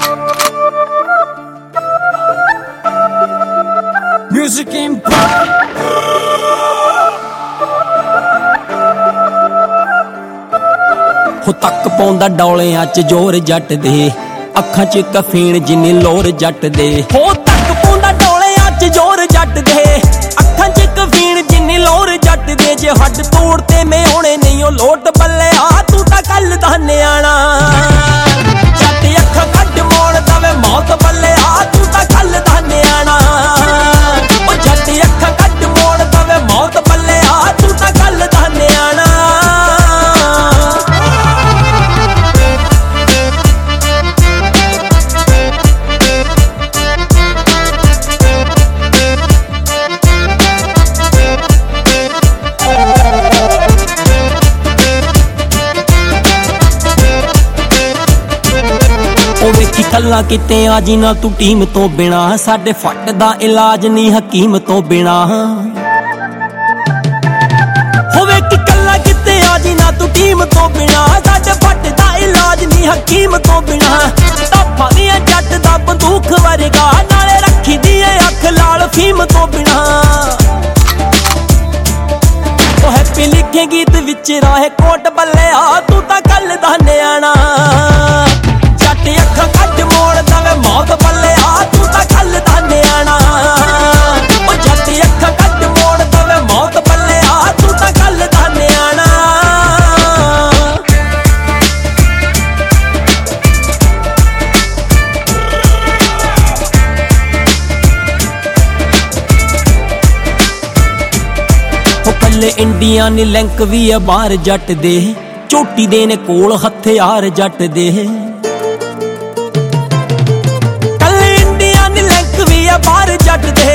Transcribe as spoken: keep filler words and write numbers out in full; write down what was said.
Music Empire ਹੋ ਤੱਕ ਪਾਉਂਦਾ ਡੌਲਿਆਂ ਚ ਜ਼ੋਰ ਜੱਟ ਦੇ, ਅੱਖਾਂ ਚ ਕਫੀਣ ਜਿੰਨੀ ਲੋਰ ਜੱਟ ਦੇ। ਹੋ ਤੱਕ ਪਾਉਂਦਾ ਡੌਲਿਆਂ ਚ ਜ਼ੋਰ ਜੱਟ ਦੇ, ਅੱਖਾਂ ਚ ਕਫੀਣ ਜਿੰਨੀ ਲੋਰ ਜੱਟ ਦੇ। ਜੇ ਹੱਡ ਤੋੜ ਤੇ ਮੈਂ ਆਉਣੇ ਨਹੀਂ ਉਹ ਲੋਟ ਬੱਲਿਆ, ਤੂੰ ਤਾਂ ਕੱਲ ਦਾ ਨਿਆਣਾ। ਜੱਟ ਅੱਖਾਂ ਕੱਢ ਮੋੜ ਦਵੇ ਮੌਤ ਬੱਲਿਆ, ਤੂੰ ਤਾਂ ਕੱਲ ਦਾ ਨਿਆਣਾ। ਉਹ ਜੱਟ ਅੱਖਾਂ ਕੱਢ ਮੋੜ ਦਵੇ ਮੌਤ ਬੱਲਿਆ, ਤੂੰ ਤਾਂ ਕੱਲ ਦਾ ਨਿਆਣਾ। ਵੇਖੀ ਕੱਲਾ ਕਿਤੇ ਆ ਜੀ ਨਾ ਤੂੰ ਟੀਮ ਤੋਂ ਬਿਨਾ, ਸਾਡੇ ਫੱਟ ਦਾ ਇਲਾਜ ਨਹੀਂ ਹਕੀਮ ਤੋਂ ਬਿਨਾ। ਹੋਵੇ ਕਿ ਕੱਲਾ ਕਿਤੇ ਆ ਜੀ ਨਾ ਤੂੰ ਟੀਮ ਤੋਂ ਬਿਨਾ, ਸਾਡੇ ਫੱਟ ਦਾ ਇਲਾਜ ਨਹੀਂ ਹਕੀਮ ਤੋਂ ਬਿਨਾ। ਤਾਪਾਂ ਦੀਆਂ ਜੱਟ ਦਾ ਬੰਦੂਕ ਵਰਗਾ, ਨਾਲੇ ਰੱਖੀ ਦੀ ਅੱਖ ਲਾਲ ਫੀਮ ਤੋਂ ਬਿਨਾ। ਉਹ ਹੈਪੀ ਲਿਖੇ ਗੀਤ ਵਿੱਚ ਰਾਹੇ ਕੋਟ ਬੱਲਿਆ, ਤੂੰ ਤਾਂ ਕੱਲ ਦਾ ਨਿਆਣਾ। ਜੱਟ ਅੱਖਾਂ ਕੱਢ ਮੋੜ ਦਵੇ ਮੌਤ ਬੱਲਿਆ, ਤੂੰ ਤਾਂ ਕੱਲ ਦਾ ਨਿਆਣਾ। ਉਹ ਜੱਟ ਅੱਖਾਂ ਕੱਢ ਮੋੜ ਦਵੇ ਮੌਤ ਬੱਲਿਆ, ਤੂੰ ਤਾਂ ਕੱਲ ਦਾ ਨਿਆਣਾ। ਉਹ ਕੱਲੇ ਇੰਡੀਆ ਨੇ ਲਿੰਕ ਵੀ ਆ ਬਾਹਰ ਜੱਟ ਦੇ, ਝੋਟੀ ਦੇ ਨੇ ਕੋਲ ਹਥਿਆਰ ਜੱਟ ਦੇ। ਬਾਹਰ ਜੱਟ ਦੇ